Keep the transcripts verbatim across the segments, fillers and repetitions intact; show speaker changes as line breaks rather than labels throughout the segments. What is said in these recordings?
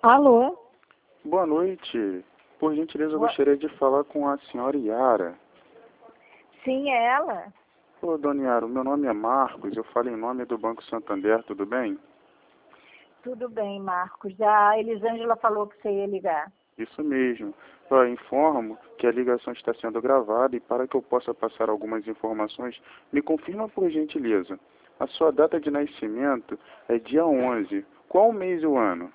Alô?
Boa noite. Por gentileza, eu
Boa...
gostaria de falar com a senhora Yara.
Sim, é ela.
Ô, dona Yara, o meu nome é Marcos, eu falo em nome do Banco Santander, tudo bem?
Tudo bem, Marcos. A Elisângela falou que você ia ligar.
Isso mesmo. Eu informo que a ligação está sendo gravada e para que eu possa passar algumas informações, me confirma por gentileza. A sua data de nascimento é dia onze. Qual o mês e o ano?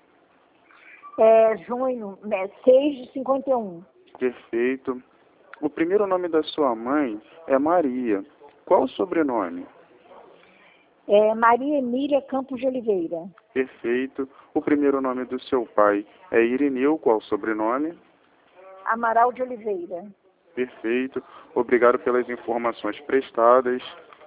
É junho, é seis de cinquenta e um.
Perfeito. O primeiro nome da sua mãe é Maria. Qual o sobrenome?
É Maria Emília Campos de Oliveira.
Perfeito. O primeiro nome do seu pai é Irineu. Qual o sobrenome?
Amaral de Oliveira.
Perfeito. Obrigado pelas informações prestadas.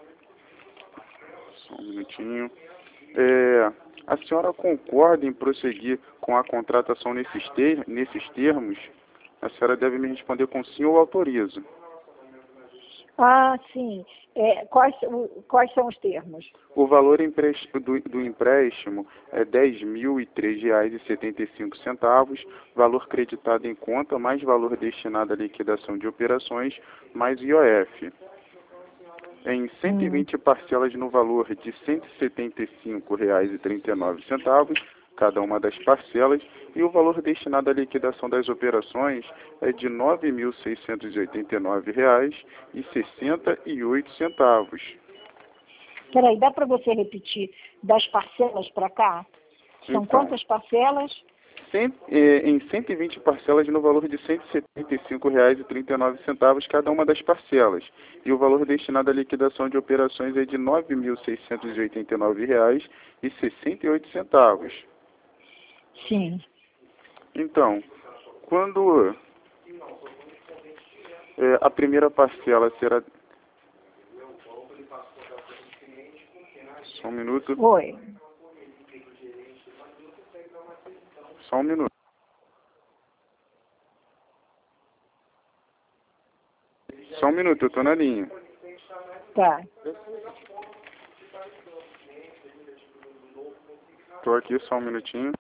Só um minutinho. É, a senhora concorda em prosseguir com a contratação nesses, ter nesses termos? A senhora deve me responder com sim ou autorizo.
Ah, sim. É, quais, o, quais são os termos?
O valor do, do empréstimo é dez mil e três reais e setenta e cinco centavos, valor creditado em conta, mais valor destinado à liquidação de operações, mais I O F. Em cento e vinte hum. parcelas no valor de cento e setenta e cinco reais e trinta e nove centavos, cada uma das parcelas, e o valor destinado à liquidação das operações é de nove mil seiscentos e oitenta e nove reais e sessenta e oito centavos.
Peraí, dá para você repetir das parcelas para cá? São
então,
quantas parcelas?
Cem, eh, em cento e vinte parcelas no valor de cento e setenta e cinco reais e trinta e nove centavos cada uma das parcelas. E o valor destinado à liquidação de operações é de nove mil seiscentos e oitenta e nove reais e sessenta e oito centavos.
Sim.
Então, quando eh, a primeira parcela será... Só um minuto.
Oi.
Só um minuto. Só um minuto, eu estou na linha.
Tá.
Estou aqui, só um minutinho.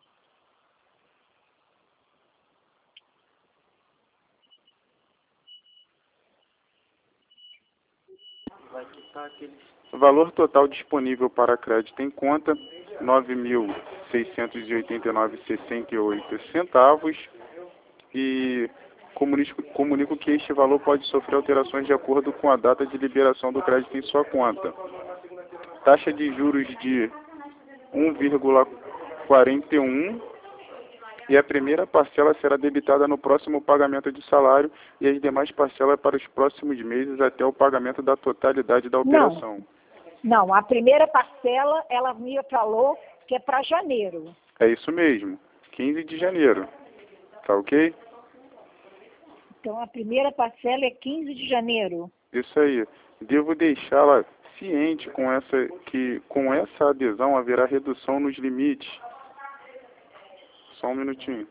O valor total disponível para crédito em conta, nove mil seiscentos e oitenta e nove reais e sessenta e oito centavos. E comunico, comunico que este valor pode sofrer alterações de acordo com a data de liberação do crédito em sua conta. Taxa de juros de um vírgula quarenta e um e a primeira parcela será debitada no próximo pagamento de salário e as demais parcelas para os próximos meses até o pagamento da totalidade da operação.
Não, não, a primeira parcela ela me falou que é para janeiro.
É isso mesmo, quinze de janeiro. Tá ok?
Então a primeira parcela é quinze de janeiro.
Isso aí. Devo deixá-la ciente com essa, que com essa adesão haverá redução nos limites. Só um minutinho.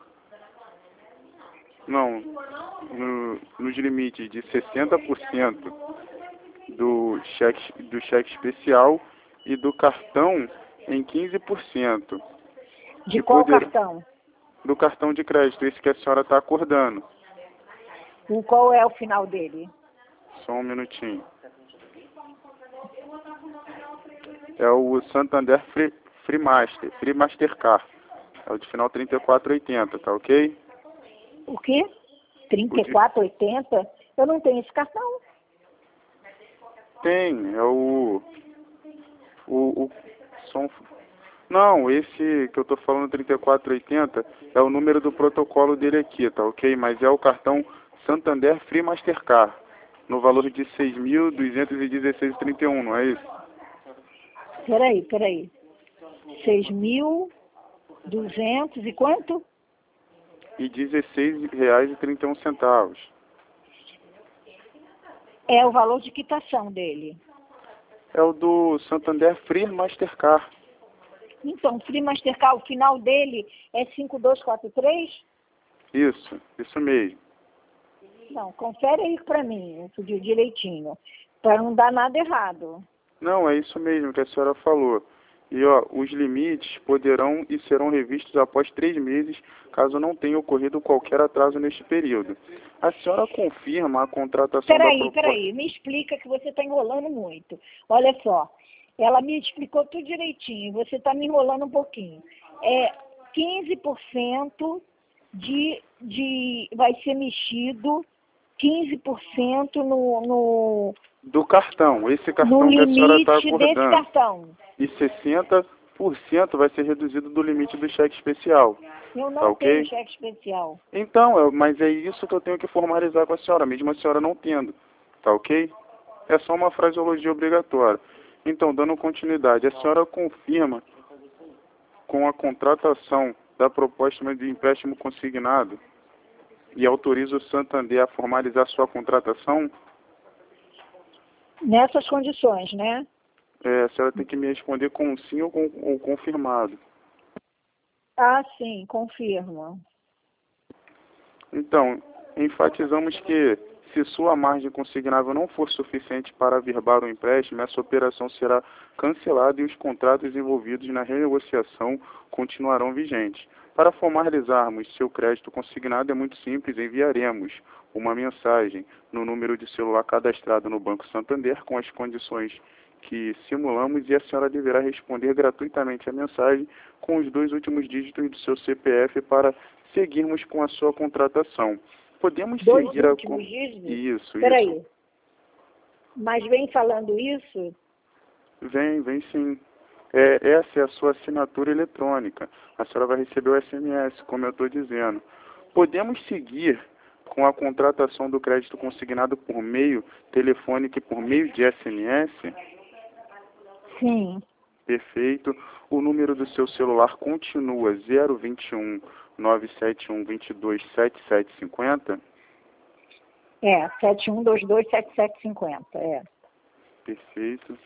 Não, no, nos limites de sessenta por cento do cheque, do cheque especial e do cartão em quinze por cento.
De qual poder, cartão?
Do cartão de crédito, esse que a senhora está acordando.
E qual é o final dele?
Só um minutinho. É o Santander Free, Free Master, Free Mastercard. É o de final trinta e quatro oitenta, tá ok?
O quê? trinta e quatro oitenta? Eu não tenho esse cartão.
Tem, é o... o, o som, não, esse que eu tô falando, trinta e quatro oitenta, é o número do protocolo dele aqui, tá ok? Mas é o cartão Santander Free Mastercard, no valor de seis mil duzentos e dezesseis reais e trinta e um, não é isso?
Peraí, peraí. seis mil e duzentos e quanto?
E dezesseis reais e trinta e um centavos.
É o valor de quitação dele.
É o do Santander Free Mastercard.
Então, Free Mastercard, o final dele é cinco dois quatro três?
Isso, isso mesmo.
Não, confere aí para mim, tudo direitinho, para não dar nada errado.
Não, é isso mesmo que a senhora falou. E ó, os limites poderão e serão revistos após três meses, caso não tenha ocorrido qualquer atraso neste período. A senhora confirma a contratação da
Peraí,
proposta...
peraí, me explica que você está enrolando muito. Olha só, ela me explicou tudo direitinho, você está me enrolando um pouquinho. É quinze por cento de, de vai ser mexido, quinze por cento no, no,
Do cartão, esse
no
cartão que a senhora está
limite desse
acordando.
cartão.
E sessenta por cento vai ser reduzido do limite do cheque especial.
Eu não
Tá ok?
tenho cheque especial.
Então, eu- mas é isso que eu tenho que formalizar com a senhora, mesmo a senhora não tendo. Tá ok? É só uma fraseologia obrigatória. Então, dando continuidade, a senhora confirma com a contratação da proposta de empréstimo consignado e autoriza o Santander a formalizar sua contratação?
Nessas condições, né?
É, a senhora tem que me responder com sim ou com ou confirmado.
Ah, sim, confirmo.
Então, enfatizamos que, se sua margem consignável não for suficiente para averbar o empréstimo, essa operação será cancelada e os contratos envolvidos na renegociação continuarão vigentes. Para formalizarmos seu crédito consignado é muito simples, enviaremos uma mensagem no número de celular cadastrado no Banco Santander com as condições que simulamos e a senhora deverá responder gratuitamente a mensagem com os dois últimos dígitos do seu C P F para seguirmos com a sua contratação. Podemos
Dois
seguir a...
últimos dígitos?
Isso,
Peraí.
isso.
Mas vem falando isso?
Vem, vem sim. É, essa é a sua assinatura eletrônica. A senhora vai receber o S M S, como eu estou dizendo. Podemos seguir com a contratação do crédito consignado por meio telefônico e por meio de S M S?
Sim.
Perfeito. O número do seu celular continua zero vinte e um, nove sete um, vinte e dois, setenta e sete cinquenta?
É, sete um dois dois sete sete cinco zero, é.
Perfeito.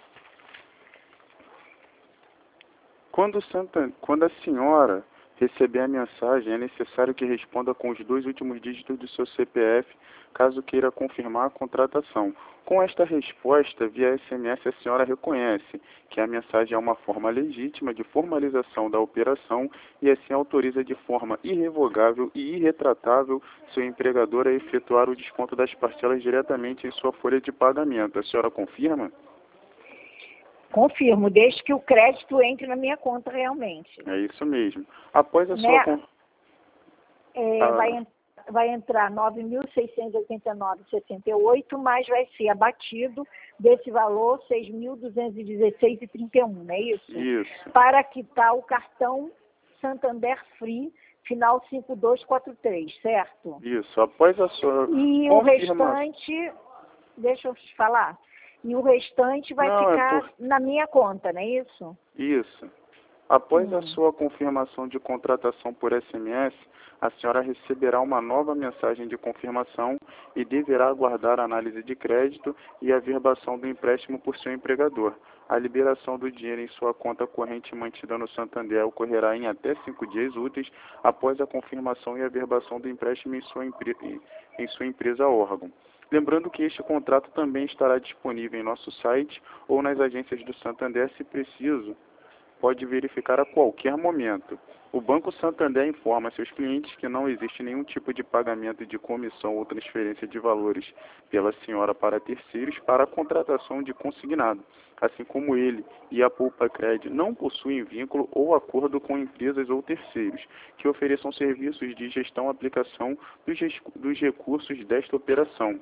Quando, Santa, quando a senhora receber a mensagem, é necessário que responda com os dois últimos dígitos do seu C P F, caso queira confirmar a contratação. Com esta resposta, via S M S, a senhora reconhece que a mensagem é uma forma legítima de formalização da operação e assim autoriza de forma irrevogável e irretratável seu empregador a efetuar o desconto das parcelas diretamente em sua folha de pagamento. A senhora confirma?
Confirmo, desde que o crédito entre na minha conta realmente.
É isso mesmo. Após a
Né?
sua... con-
É,
Ah,
vai, en- vai entrar nove mil seiscentos e oitenta e nove vírgula sessenta e oito, mas vai ser abatido desse valor seis mil duzentos e dezesseis vírgula trinta e um, não é isso?
isso.
Para quitar o cartão Santander Free, final cinco dois quatro três, certo?
Isso. Após a sua
E o
confirmação...
restante, deixa eu te falar, e o restante vai
Não, é
ficar
por...
na minha conta, não é isso?
Isso. Após a
Hum.
sua confirmação de contratação por S M S, a senhora receberá uma nova mensagem de confirmação e deverá aguardar a análise de crédito e a averbação do empréstimo por seu empregador. A liberação do dinheiro em sua conta corrente mantida no Santander ocorrerá em até cinco dias úteis após a confirmação e averbação do empréstimo em sua, empre... em sua empresa órgão. Lembrando que este contrato também estará disponível em nosso site ou nas agências do Santander, se preciso, pode verificar a qualquer momento. O Banco Santander informa seus clientes que não existe nenhum tipo de pagamento de comissão ou transferência de valores pela senhora para terceiros para a contratação de consignado, assim como ele e a Poupa Cred não possuem vínculo ou acordo com empresas ou terceiros que ofereçam serviços de gestão e aplicação dos, dos recursos desta operação.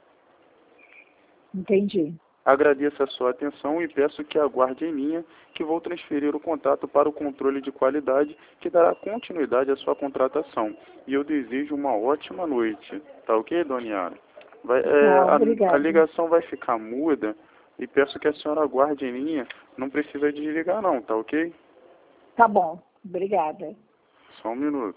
Entendi.
Agradeço a sua atenção e peço que aguarde em linha que vou transferir o contato para o controle de qualidade que dará continuidade à sua contratação. E eu desejo uma ótima noite. Tá ok, dona Yara? Vai, é,
Tá,
a, a
obrigada.
ligação vai ficar muda e peço que a senhora aguarde em linha. Não precisa desligar não, tá ok?
Tá bom, obrigada.
Só um minuto.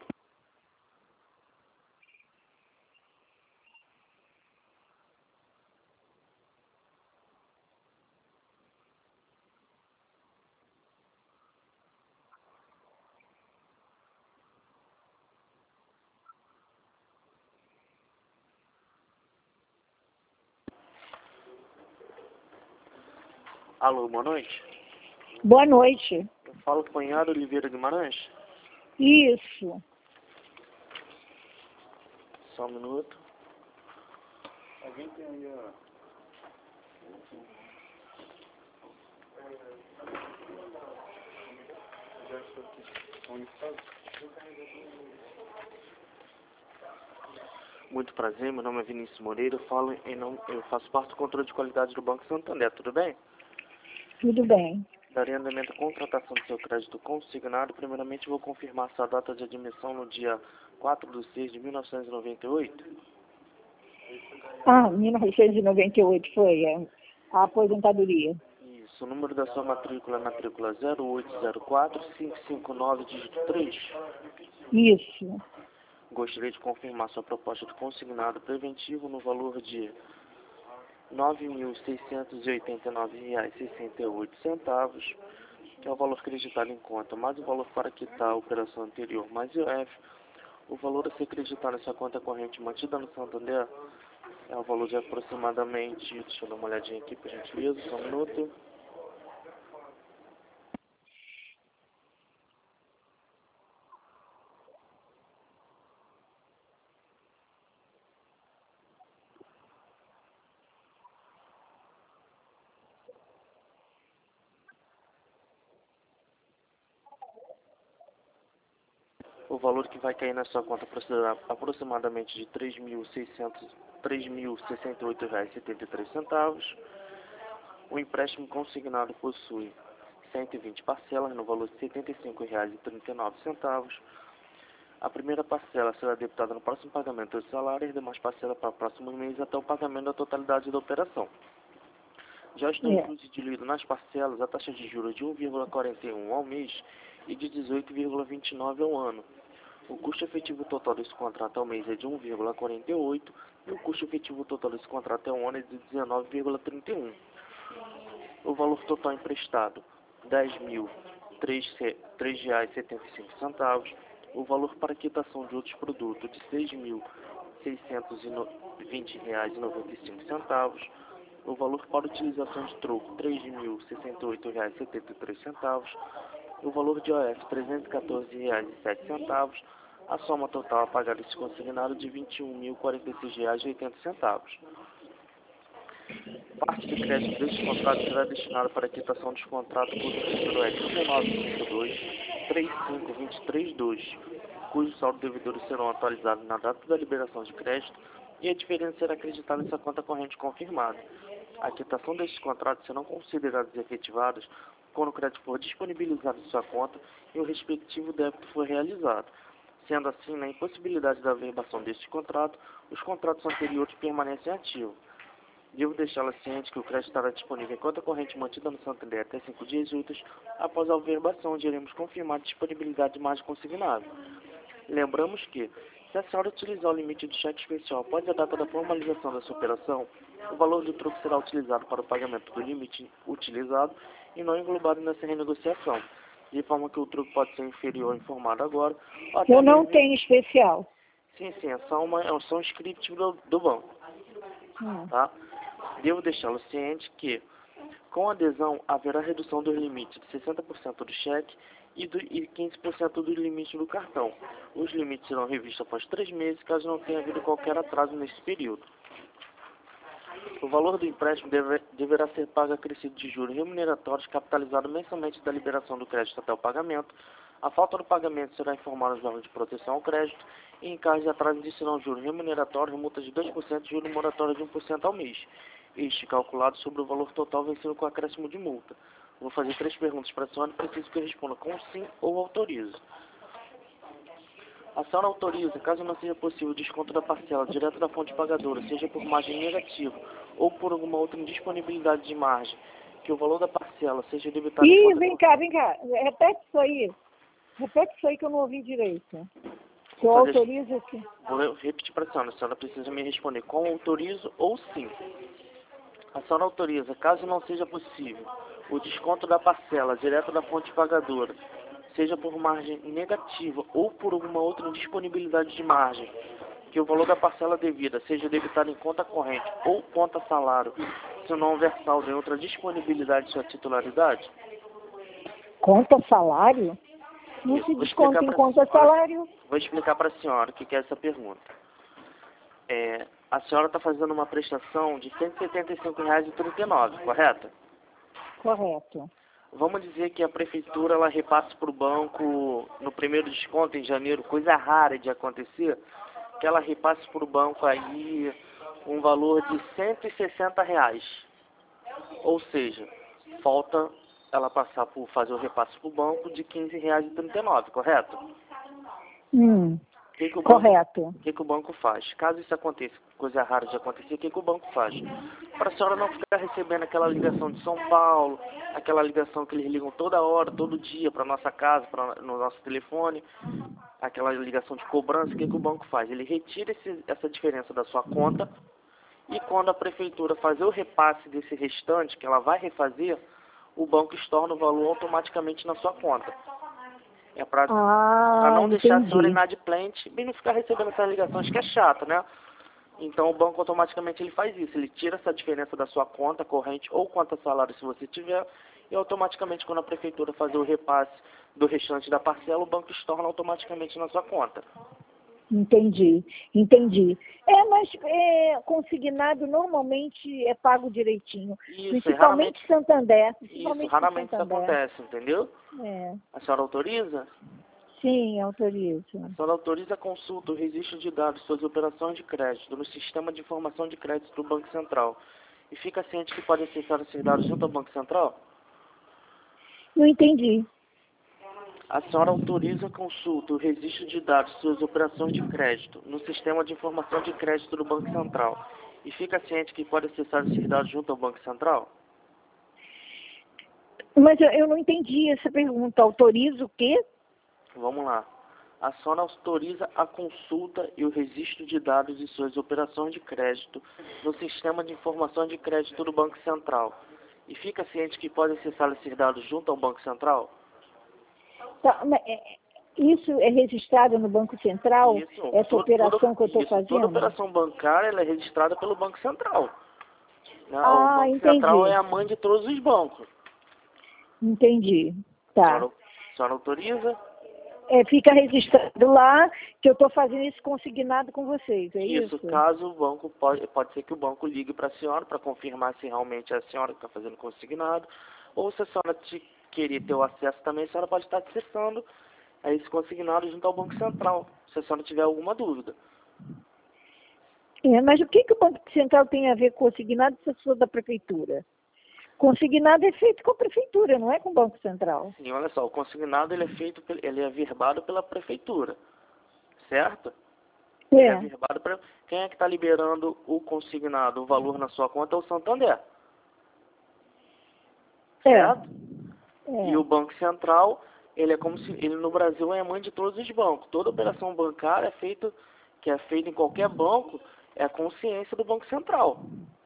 Alô, boa noite.
Boa noite.
Eu falo com Yara Oliveira Guimarães.
Isso.
Só um minuto.
Alguém tem aí a...
Muito prazer, meu nome é Vinícius Moreira, eu, falo em nome, eu faço parte do controle de qualidade do Banco Santander, tudo bem?
Tudo bem.
Darei andamento à contratação do seu crédito consignado. Primeiramente, vou confirmar sua data de admissão no dia quatro de seis de mil novecentos e noventa e oito.
Ah, mil novecentos e noventa e oito foi é, a aposentadoria.
Isso, o número da sua matrícula é matrícula zero oito zero quatro cinco cinco nove, dígito três.
Isso.
Gostaria de confirmar sua proposta de consignado preventivo no valor de nove mil seiscentos e oitenta e nove reais e sessenta e oito centavos, que é o valor acreditado em conta, mais o valor para quitar a operação anterior, mais I O F. O valor a ser acreditado nessa conta corrente mantida no Santander é o valor de aproximadamente, deixa eu dar uma olhadinha aqui, por gentileza, só um minuto. O valor que vai cair na sua conta será aproximadamente de três mil seiscentos, três mil e sessenta e oito reais e setenta e três centavos. O empréstimo consignado possui cento e vinte parcelas no valor de setenta e cinco reais e trinta e nove centavos. A primeira parcela será debitada no próximo pagamento do salário e as demais parcelas para o próximo mês até o pagamento da totalidade da operação. Já estão
É.
incluídos diluídos nas parcelas a taxa de juros de um vírgula quarenta e um ao mês e de dezoito vírgula vinte e nove ao ano. O custo efetivo total desse contrato ao mês é de um vírgula quarenta e oito e o custo efetivo total desse contrato ao ano é de dezenove vírgula trinta e um. O valor total emprestado, dez mil e três reais e setenta e cinco centavos. O valor para quitação de outros produtos, de seis mil seiscentos e vinte reais e noventa e cinco centavos. O valor para utilização de troco, três mil e sessenta e oito reais e setenta e três centavos. O valor de I O F, trezentos e quatorze reais e sete centavos. A soma total a pagar esse consignado de vinte e um mil e quarenta e seis reais e oitenta centavos. Parte do crédito deste contrato será destinada para a quitação dos contratos por número é um nove cinco dois, três cinco dois três dois, cujo saldo devedores serão atualizados na data da liberação de crédito e a diferença será acreditada nessa conta corrente confirmada. A quitação destes contratos serão considerados efetivados quando o crédito for disponibilizado em sua conta e o respectivo débito for realizado. Sendo assim, na impossibilidade da averbação deste contrato, os contratos anteriores permanecem ativos. Devo deixá-la ciente que o crédito estará disponível em conta corrente mantida no Santander até cinco dias úteis após a averbação, onde iremos confirmar a disponibilidade de margem consignável. Lembramos que, se a senhora utilizar o limite do cheque especial após a data da formalização dessa operação, o valor do troco será utilizado para o pagamento do limite utilizado e não englobado nessa renegociação, de forma que o troco pode ser inferior ao informado agora. Ou até
Eu não
mesmo...
tenho especial.
Sim, sim, é só, uma, é só um script do, do banco.
Hum.
Tá? Devo deixá-lo ciente que, com adesão, haverá redução dos limites de sessenta por cento do cheque e, do, e quinze por cento do limite do cartão. Os limites serão revistos após três meses, caso não tenha havido qualquer atraso nesse período. O valor do empréstimo deve, deverá ser pago acrescido de juros remuneratórios capitalizado mensalmente da liberação do crédito até o pagamento. A falta do pagamento será informada aos órgãos de proteção ao crédito e, em caso de atraso, existirão juros remuneratórios, multa de dois por cento e juros moratórios de um por cento ao mês. Este calculado sobre o valor total vencido com acréscimo de multa. Vou fazer três perguntas para a senhora e preciso que responda com sim ou autorizo. A senhora autoriza, caso não seja possível o desconto da parcela direto da fonte pagadora, seja por margem negativa ou por alguma outra indisponibilidade de margem, que o valor da parcela seja debitado...
Ih,
conta...
vem cá, vem cá. Repete isso aí. Repete isso aí que eu não ouvi direito. Que eu
fazer...
autorizo aqui.
Vou repetir para a senhora. A senhora precisa me responder com autorizo ou sim. A senhora autoriza, caso não seja possível, o desconto da parcela direto da fonte pagadora, seja por margem negativa ou por alguma outra indisponibilidade de margem, que o valor da parcela devida seja debitado em conta corrente ou conta salário, se não houver saldo em outra disponibilidade de sua titularidade?
Conta salário? Não
Isso,
se
vou
desconta
explicar
em
pra
conta
senhora.
salário?
Vou explicar para a senhora o que que é essa pergunta. É, a senhora está fazendo uma prestação de cento e setenta e cinco reais e trinta e nove centavos, correto?
Correto.
Vamos dizer que a prefeitura ela repassa para o banco no primeiro desconto em janeiro, coisa rara de acontecer, que ela repasse para o banco aí um valor de cento e sessenta reais. Ou seja, falta ela passar por fazer o repasse para o banco de quinze reais e trinta e nove centavos, correto?
Hum,
O que que o banco,
correto.
o que que o banco faz? Caso isso aconteça, coisa rara de acontecer, o que que o banco faz? Para a senhora não ficar recebendo aquela ligação de São Paulo, aquela ligação que eles ligam toda hora, todo dia para nossa casa, pra, no nosso telefone, aquela ligação de cobrança, o que que o banco faz? Ele retira esse, essa diferença da sua conta e quando a prefeitura fazer o repasse desse restante, que ela vai refazer, o banco estorna o valor automaticamente na sua conta. É para
Ah,
não deixar a senhora
entendi.
inadimplente e não ficar recebendo essas ligações, que é chato, né? Então o banco automaticamente ele faz isso, ele tira essa diferença da sua conta corrente ou conta salário se você tiver, e automaticamente quando a prefeitura fazer o repasse do restante da parcela, o banco estorna automaticamente na sua conta.
Entendi, entendi. É, mas é, consignado normalmente é pago direitinho.
Isso,
Principalmente
raramente,
Santander.
isso,
Principalmente
raramente isso
Santander.
acontece, entendeu?
É.
A senhora autoriza?
Sim, autorizo.
A senhora autoriza a consulta, o registro de dados, suas operações de crédito no sistema de informação de crédito do Banco Central. E fica ciente que pode acessar esses dados junto ao Banco Central?
Não entendi.
A senhora autoriza a consulta, o registro de dados, suas operações de crédito no sistema de informação de crédito do Banco Central. E fica ciente que pode acessar esses dados junto ao Banco Central?
Mas eu, eu não entendi essa pergunta. Autorizo o quê?
Vamos lá. A senhora autoriza a consulta e o registro de dados de suas operações de crédito no sistema de informação de crédito do Banco Central. E fica ciente que pode acessar esses dados junto ao Banco Central?
Tá, mas, é, isso é registrado no Banco Central?
Isso,
Essa
todo-
operação
todo-
que eu estou
isso, toda
fazendo?
operação bancária ela é registrada pelo Banco Central. Né? O
Ah,
Banco
entendi.
Central é a mãe de todos os bancos.
Entendi.
A
Tá.
senhora, a senhora autoriza?
É, fica registrado lá que eu estou fazendo isso consignado com vocês, é isso?
Isso, caso o banco, pode, pode ser que o banco ligue para a senhora para confirmar se realmente é a senhora que está fazendo consignado, ou se a senhora te, querer ter o acesso também, a senhora pode estar acessando a esse consignado junto ao Banco Central, se a senhora tiver alguma dúvida.
É, mas o que, que o Banco Central tem a ver com consignado se eu sou da prefeitura? Consignado é feito com a prefeitura, não é com o Banco Central.
Sim, olha só, o consignado ele é feito, pel- ele é verbado pela prefeitura, certo? Ele é
É,
verbado para quem é que está liberando o consignado, o valor na sua conta é o Santander,
é,
certo?
é.
E o Banco Central, ele é como se ele no Brasil é a mãe de todos os bancos. Toda operação bancária é feita, que é feita em qualquer banco, é a consciência do Banco Central.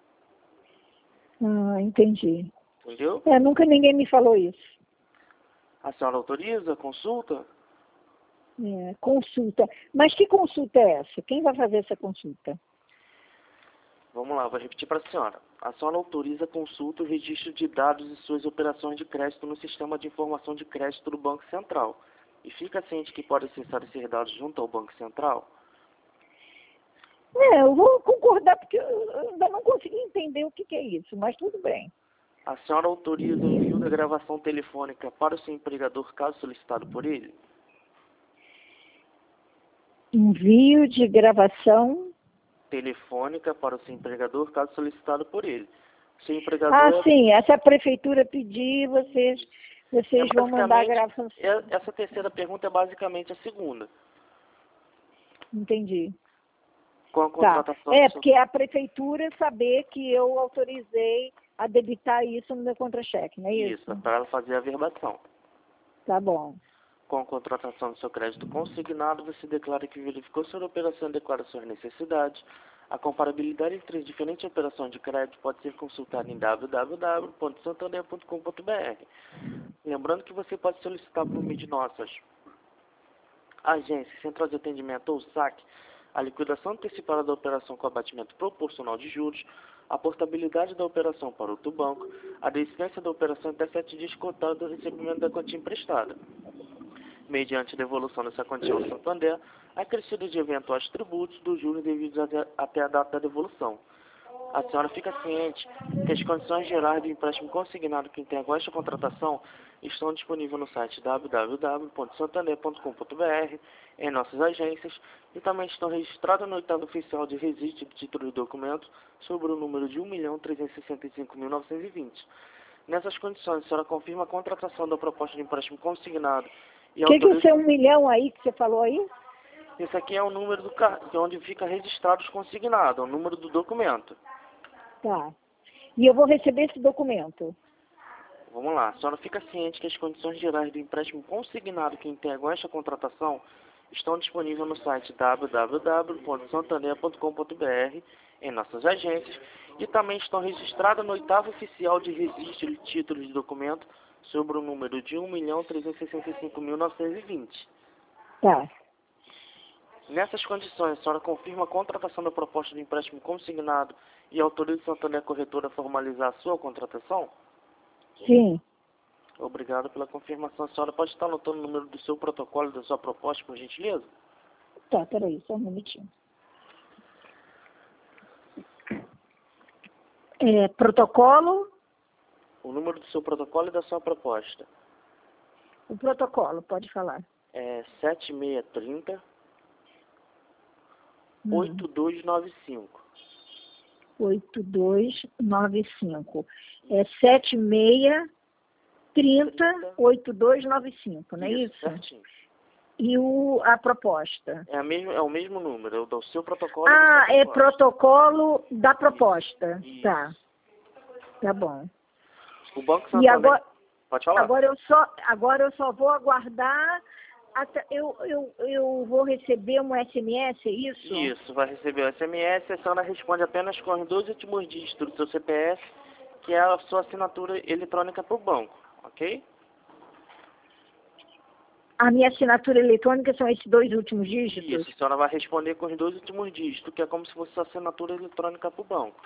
Ah, entendi.
Entendeu?
É, nunca ninguém me falou isso.
A senhora autoriza a consulta?
É, consulta. Mas que consulta é essa? Quem vai fazer essa consulta?
Vamos lá, vou repetir para a senhora. A senhora autoriza a consulta e o registro de dados e suas operações de crédito no sistema de informação de crédito do Banco Central. E fica ciente que pode acessar esses dados junto ao Banco Central?
É, eu vou concordar porque eu ainda não consegui entender o que, que é isso, mas tudo bem.
A senhora autoriza o envio da gravação telefônica para o seu empregador caso solicitado por ele?
Envio de gravação.
Telefônica para o seu empregador caso solicitado por ele. Seu empregador
Ah,
é-
sim, essa prefeitura pedir, vocês, vocês
é
vão mandar a
basicamente-
gravação.
é- essa terceira pergunta é basicamente a segunda.
Entendi.
Com a
Tá.
contratação
É,
do seu-
porque a prefeitura saber que eu autorizei a debitar isso no meu contra-cheque, não é isso?
Isso, para ela fazer a verbação.
Tá bom.
Com a contratação do seu crédito consignado, você declara que verificou sua operação e declara suas necessidades. A comparabilidade entre as diferentes operações de crédito pode ser consultada em w w w ponto santander ponto com ponto b r. Lembrando que você pode solicitar por meio de nossas agências, central de atendimento ou S A C, a liquidação antecipada da operação com abatimento proporcional de juros, a portabilidade da operação para outro banco, a desistência da operação até sete dias contado do recebimento da quantia emprestada. Mediante devolução dessa quantia ao Santander, acrescido de eventuais tributos dos juros devidos até, até a data da devolução. A senhora fica ciente que as condições gerais do empréstimo consignado que integram esta contratação estão disponíveis no site w w w ponto santander ponto com ponto b r, em nossas agências, e também estão registradas no oitavo oficial de registro de título de documento sobre o número de um milhão trezentos e sessenta e cinco mil novecentos e vinte. Nessas condições, a senhora confirma a contratação da proposta de empréstimo consignado e
O que,
autoriza...
que é um milhão aí que você falou aí?
Esse aqui é o número do car... de onde fica registrado os consignados, é o número do documento.
Tá. E eu vou receber esse documento.
Vamos lá. A senhora fica ciente que as condições gerais do empréstimo consignado que integram esta contratação estão disponíveis no site w w w ponto santander ponto com ponto b r, em nossas agências, e também estão registradas no oitavo oficial de registro de títulos de documento sobre o número de um milhão trezentos e sessenta e cinco mil novecentos e vinte.
Tá.
Nessas condições, a senhora confirma a contratação da proposta de empréstimo consignado e autoriza o Santander Corretora a formalizar a sua contratação?
Sim.
Obrigado pela confirmação. A senhora pode estar anotando o número do seu protocolo e da sua proposta, por gentileza?
Tá, peraí, só um minutinho. É, protocolo?
O número do seu protocolo e da sua proposta.
O protocolo, pode falar.
É sete seis três zero,
Hum.
oito dois nove cinco.
oito dois nove cinco. É sete seis trinta, oito dois nove cinco, não é isso?
Certinho.
E o, a proposta?
É, a mesmo, é o mesmo número, é o do seu protocolo.
Ah,
e
é
proposta.
protocolo da proposta.
Isso.
Tá. Tá bom.
O Banco
E
Santander...
agora,
Pode falar.
agora, eu só, agora eu só vou aguardar, até, eu, eu, eu vou receber um S M S, é isso?
Isso, vai receber o S M S, a senhora responde apenas com os dois últimos dígitos do seu C P F, que é a sua assinatura eletrônica para o banco, ok?
A minha assinatura eletrônica são esses dois últimos dígitos?
Isso, a senhora vai responder com os dois últimos dígitos, que é como se fosse sua assinatura eletrônica para o banco,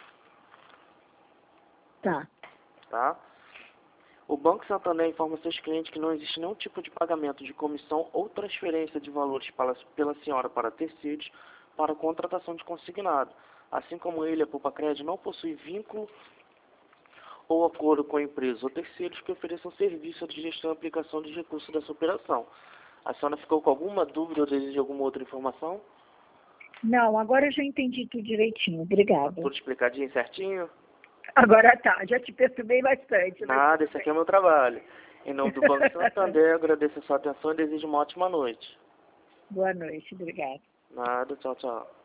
Tá.
tá? O Banco Santander informa seus clientes que não existe nenhum tipo de pagamento de comissão ou transferência de valores para, pela senhora para terceiros para contratação de consignado. Assim como ele, a Poupa-Cred, não possui vínculo ou acordo com a empresa ou terceiros que ofereçam serviço de gestão e aplicação de recursos dessa operação. A senhora ficou com alguma dúvida ou deseja alguma outra informação?
Não, agora eu já entendi tudo direitinho. Obrigada.
Tudo explicadinho certinho?
Agora tá, já te perturbei bastante. Né?
Nada, esse aqui é o meu trabalho. Em nome do Banco Santander, eu agradeço a sua atenção e desejo uma ótima noite.
Boa noite, obrigada.
Nada, tchau, tchau.